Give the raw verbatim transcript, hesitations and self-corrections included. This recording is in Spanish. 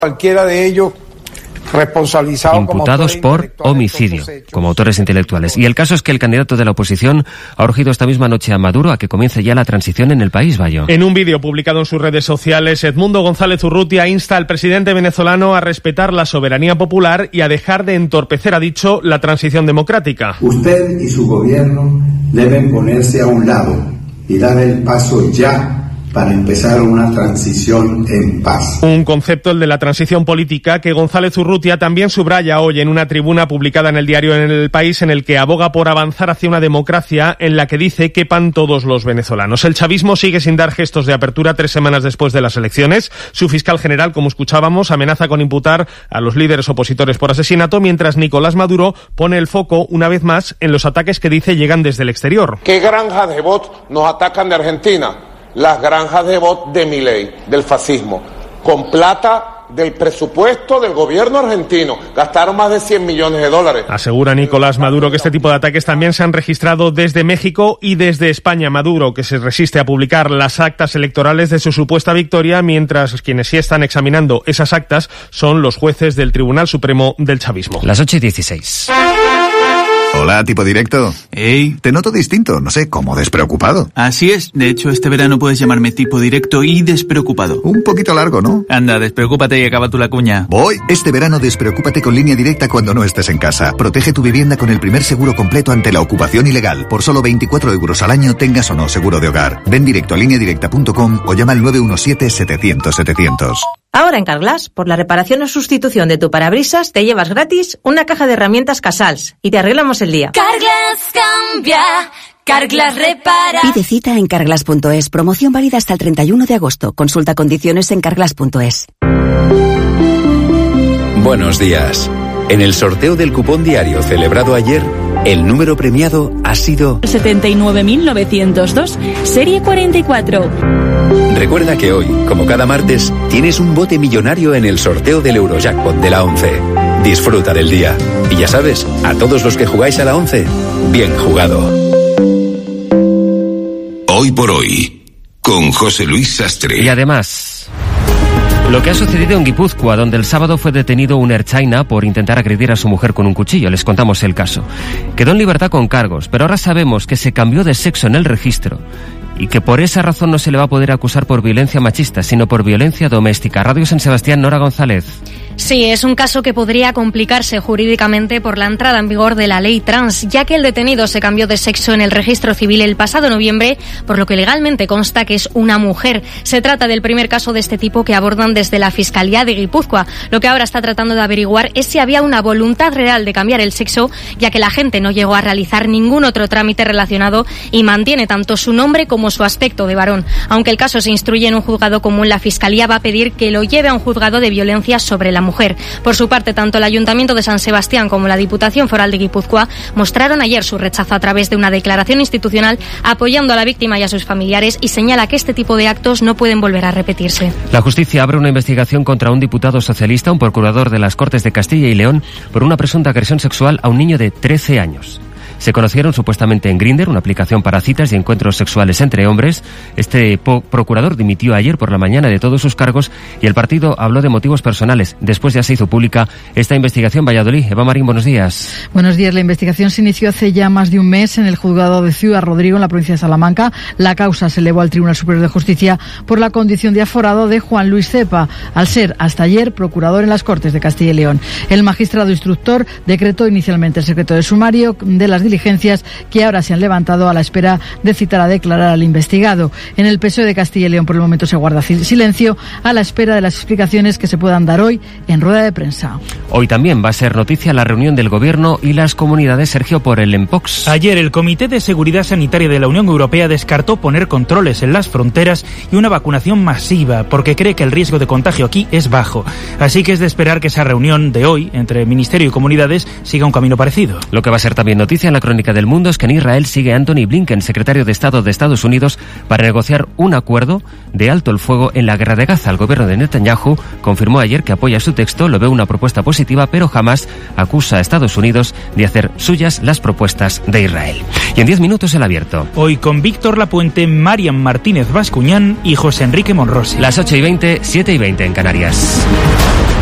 Cualquiera de ellos responsabilizados imputados como por homicidio, como autores intelectuales. Y el caso es que el candidato de la oposición ha urgido esta misma noche a Maduro a que comience ya la transición en el país, Bayo. En un vídeo publicado en sus redes sociales, Edmundo González Urrutia insta al presidente venezolano a respetar la soberanía popular y a dejar de entorpecer, ha dicho, la transición democrática. Usted y su gobierno deben ponerse a un lado y dar el paso ya para empezar una transición en paz. Un concepto, el de la transición política, que González Urrutia también subraya hoy en una tribuna publicada en el diario En el País, en el que aboga por avanzar hacia una democracia en la que dice quepan todos los venezolanos. El chavismo sigue sin dar gestos de apertura tres semanas después de las elecciones. Su fiscal general, como escuchábamos, amenaza con imputar a los líderes opositores por asesinato, mientras Nicolás Maduro pone el foco, una vez más, en los ataques que dice llegan desde el exterior. ¿Qué granjas de bots nos atacan de Argentina? Las granjas de bots de Milei, del fascismo, con plata del presupuesto del gobierno argentino. Gastaron más de cien millones de dólares. Asegura Nicolás Maduro que este tipo de ataques también se han registrado desde México y desde España. Maduro, que se resiste a publicar las actas electorales de su supuesta victoria, mientras quienes sí están examinando esas actas son los jueces del Tribunal Supremo del Chavismo. Las ocho y dieciséis. Hola, tipo directo. Hey. Te noto distinto, no sé, como despreocupado. Así es, de hecho este verano puedes llamarme tipo directo y despreocupado. Un poquito largo, ¿no? Anda, despreocúpate y acaba tú la cuña. Voy. Este verano despreocúpate con Línea Directa cuando no estés en casa. Protege tu vivienda con el primer seguro completo ante la ocupación ilegal. Por solo veinticuatro euros al año, tengas o no seguro de hogar. Ven directo a línea directa punto com o llama al nueve uno siete, setecientos, setecientos. Ahora en Carglass, por la reparación o sustitución de tu parabrisas, te llevas gratis una caja de herramientas Casals y te arreglamos el día. Carglass cambia, Carglass repara. Pide cita en carglass punto es. Promoción válida hasta el treinta y uno de agosto. Consulta condiciones en carglass punto es. Buenos días. En el sorteo del cupón diario celebrado ayer, el número premiado ha sido setenta y nueve mil novecientos dos, serie cuarenta y cuatro. Recuerda que hoy, como cada martes, tienes un bote millonario en el sorteo del Eurojackpot de la once. Disfruta del día. Y ya sabes, a todos los que jugáis a la once, bien jugado. Hoy por hoy, con José Luis Sastre. Y además, lo que ha sucedido en Guipúzcoa, donde el sábado fue detenido un ertzaina por intentar agredir a su mujer con un cuchillo. Les contamos el caso. Quedó en libertad con cargos, pero ahora sabemos que se cambió de sexo en el registro y que por esa razón no se le va a poder acusar por violencia machista, sino por violencia doméstica. Radio San Sebastián, Nora González. Sí, es un caso que podría complicarse jurídicamente por la entrada en vigor de la ley trans, ya que el detenido se cambió de sexo en el registro civil el pasado noviembre, por lo que legalmente consta que es una mujer. Se trata del primer caso de este tipo que abordan desde la Fiscalía de Guipúzcoa. Lo que ahora está tratando de averiguar es si había una voluntad real de cambiar el sexo, ya que la gente no llegó a realizar ningún otro trámite relacionado y mantiene tanto su nombre como su aspecto de varón. Aunque el caso se instruye en un juzgado común, la Fiscalía va a pedir que lo lleve a un juzgado de violencia sobre la mujer. Por su parte, tanto el Ayuntamiento de San Sebastián como la Diputación Foral de Guipúzcoa mostraron ayer su rechazo a través de una declaración institucional apoyando a la víctima y a sus familiares, y señala que este tipo de actos no pueden volver a repetirse. La justicia abre una investigación contra un diputado socialista, un procurador de las Cortes de Castilla y León, por una presunta agresión sexual a un niño de trece años. Se conocieron supuestamente en Grindr, una aplicación para citas y encuentros sexuales entre hombres. Este procurador dimitió ayer por la mañana de todos sus cargos y el partido habló de motivos personales. Después ya se hizo pública esta investigación. Valladolid. Eva Marín, buenos días. Buenos días. La investigación se inició hace ya más de un mes en el juzgado de Ciudad Rodrigo, en la provincia de Salamanca. La causa se elevó al Tribunal Superior de Justicia por la condición de aforado de Juan Luis Cepa, al ser hasta ayer procurador en las Cortes de Castilla y León. El magistrado instructor decretó inicialmente el secreto de sumario de las diligencias que ahora se han levantado a la espera de citar a declarar al investigado. En el P S O E de Castilla y León por el momento se guarda silencio a la espera de las explicaciones que se puedan dar hoy en rueda de prensa. Hoy también va a ser noticia la reunión del Gobierno y las comunidades, Sergio, por el Mpox. Ayer el Comité de Seguridad Sanitaria de la Unión Europea descartó poner controles en las fronteras y una vacunación masiva porque cree que el riesgo de contagio aquí es bajo. Así que es de esperar que esa reunión de hoy entre Ministerio y comunidades siga un camino parecido. Lo que va a ser también noticia en la crónica del mundo es que en Israel sigue Anthony Blinken, secretario de Estado de Estados Unidos, para negociar un acuerdo de alto el fuego en la guerra de Gaza. El gobierno de Netanyahu confirmó ayer que apoya su texto, lo ve una propuesta positiva, pero jamás acusa a Estados Unidos de hacer suyas las propuestas de Israel. Y en diez minutos el abierto. Hoy con Víctor Lapuente, Marian Martínez Bascuñán y José Enrique Monrosi. Las ocho y veinte, siete y veinte en Canarias.